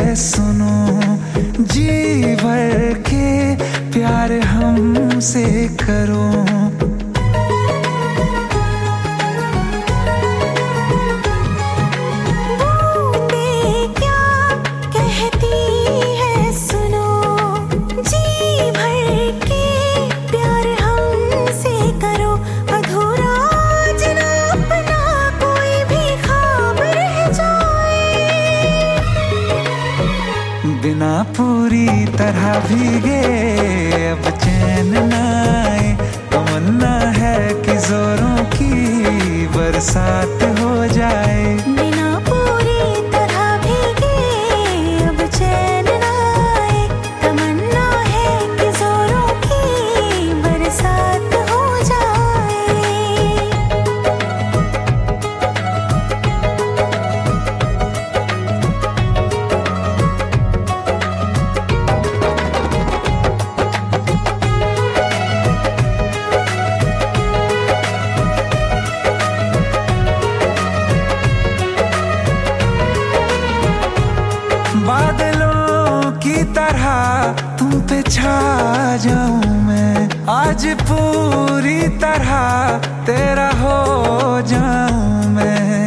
है सुनो, जी भर के प्यार हमसे करो। बिना पूरी तरह भीगे अब चैन न आए, तमन्ना है कि जोरों की बरसात हो जाए। बिना पूरी तरह भीगे अब चैन न आए, तमन्ना है कि जोरों की बरसात हो जाए। बादलों की तरह तुम पे छा जाऊं मैं, आज पूरी तरह तेरा हो जाऊं मैं।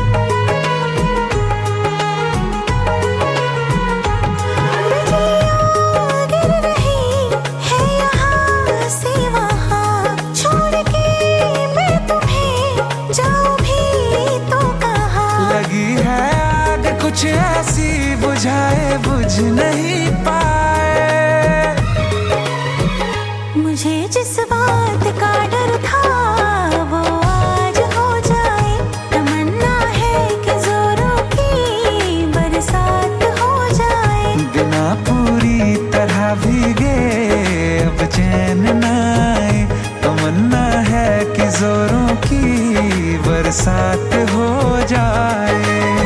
गिर रही है यहाँ से वहाँ, छोड़ के मैं तुम्हें जाऊं भी तो कहाँ। लगी है आग कुछ ऐसी बुझाए बुझ नहीं पाए, मुझे जिस बात का डर था वो आज हो जाए। तमन्ना है कि जोरों की बरसात हो जाए। बिना पूरी तरह भीगे अब चैन न आए, तमन्ना है कि जोरों की बरसात हो जाए।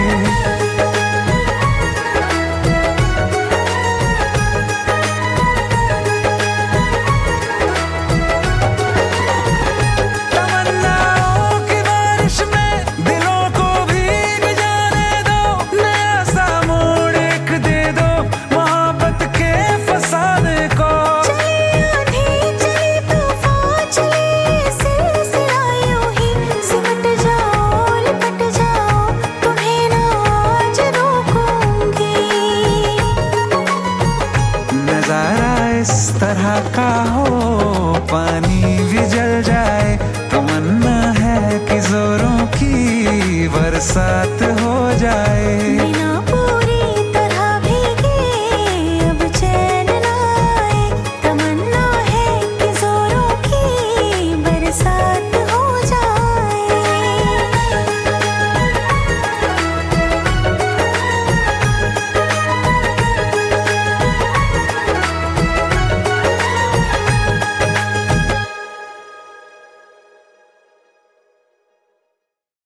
इस तरह का हो पानी भी जल जाए, तमन्ना है कि जोरों की बरसात